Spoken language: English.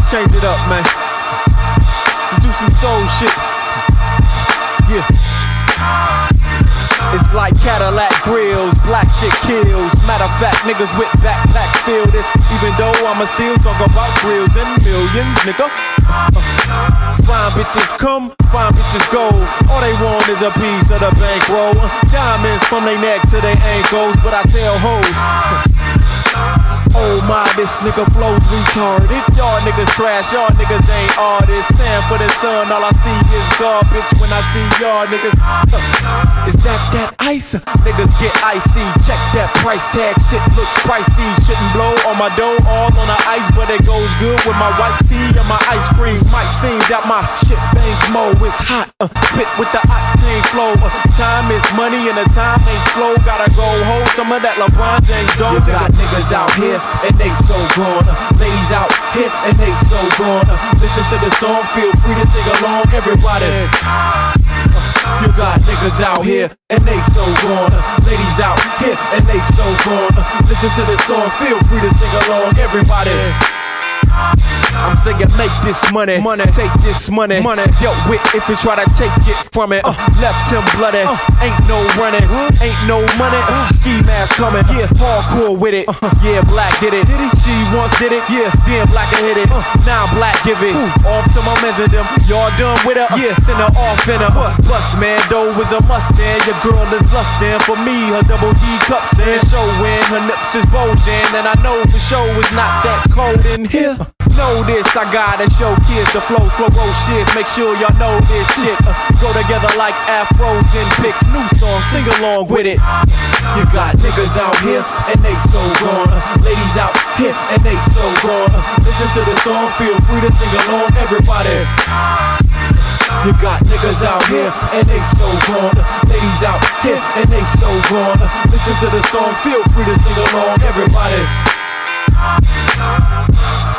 change it up, man. Let's do some soul shit. Yeah. It's like Cadillac grills, black shit kills. Matter of fact, niggas with backpacks feel this. Even though I'ma still talk about grills and millions, nigga. Fine bitches come, fine bitches go. All they want is a piece of the bankroll. Diamonds from their neck to their ankles, but I tell hoes, oh my, this nigga flows retarded. Y'all niggas trash, y'all niggas ain't artists. Sand for the sun, all I see is garbage when I see y'all niggas. Is that ice? Niggas get icy. Check that price tag, shit looks pricey. Shouldn't blow on my dough, all on the ice, but it goes good with my white tea and my ice cream. Might seem that my shit bangs mo, it's hot. Spit with the octane flow. Time is money and the time ain't slow. Gotta go hold some of that LeBron James dough. You got niggas out here and they so gone. Ladies out here and they so gone. Listen to the song, feel free to sing along, everybody. You got niggas out here and they so gone. Ladies out here and they so gone. Listen to the song, feel free to sing along, everybody. I'm saying make this money, take this money, dealt with if you try to take it from it. Left him bloody, ain't no running, ain't no money. Ski mask coming, yeah, hardcore with it. Yeah, Black did it, she once did it, yeah, then Black hit it. Now Black give it off to my mans and them. Y'all done with her, yeah, send her off in a bus, man. Dough is a Mustang, your girl is lustin' for me. Her double D cups and showing, her nips is bulging, and I know for sure it's not that cold in here. Know this, I gotta show kids the flows, flow shits. Make sure y'all know this shit. Go together like afros and pics. New song, sing along with it. You got niggas out here and they so gone. Ladies out here and they so gone. Listen to the song, feel free to sing along, everybody. You got niggas out here and they so gone. Ladies out here and they so gone. Listen to the song, feel free to sing along, everybody.